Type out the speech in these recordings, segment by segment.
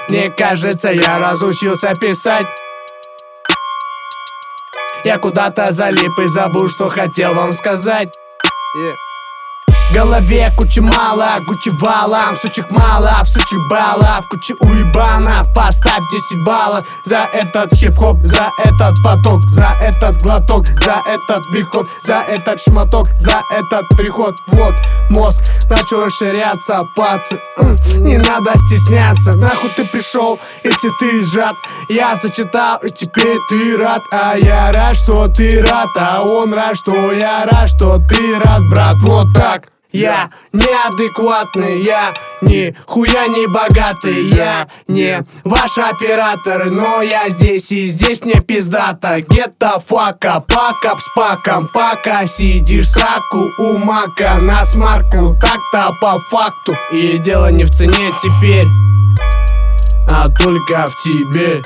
Мне кажется, я разучился писать. Я куда-то залип и забыл, что хотел вам сказать. В голове куча мало, куча валом, сучек мало, в сучих баллов, куча уебанов. Поставь 10 баллов за этот хип-хоп, за этот поток, за этот глоток, за этот приход, за этот шматок, за этот приход. Вот мозг начал расширяться, пацы. Не надо стесняться, нахуй ты пришел, если ты сжат. Я зачитал, и теперь ты рад. А я рад, что ты рад, а он рад, что я рад, что ты рад, брат. Вот так. Я неадекватный, я нихуя не богатый, я не ваш оператор, но я здесь и здесь мне пиздата. Get the fuck up, pack up с паком, пока сидишь сраку у мака на смарку. Так-то по факту, и дело не в цене теперь, а только в тебе.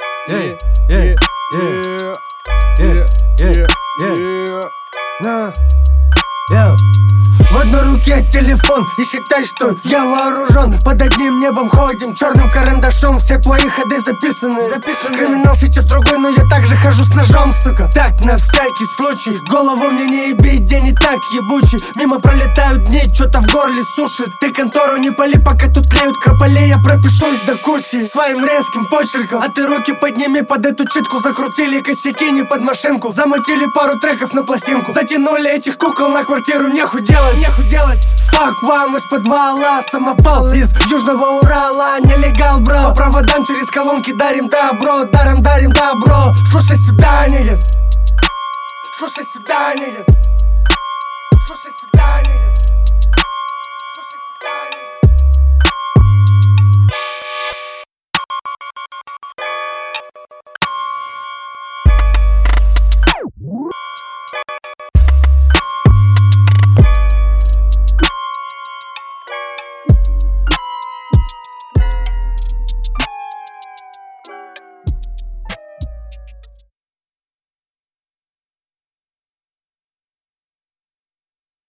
В одной руке телефон и считай, что я вооружен. Под одним небом ходим черным карандашом. Все твои ходы записаны. Криминал сейчас другой, но я также хожу с ножом, сука. Так, на всякий случай, голову мне не еби, день и так ебучий. Мимо пролетают дни, что-то в горле сушит. Ты контору не пали, пока тут клеют крополей. Я пропишусь до кучи своим резким почерком. А ты руки подними под эту читку. Закрутили косяки не под машинку. Замутили пару треков на пластинку. Затянули этих кукол на квартиру, нехуй делать. Фак вам из подвала, самопал из Южного Урала. Нелегал, бро, по проводам через колонки дарим добро. Даром дарим добро. Слушай сюда, нигер. Слушай сюда, нигер.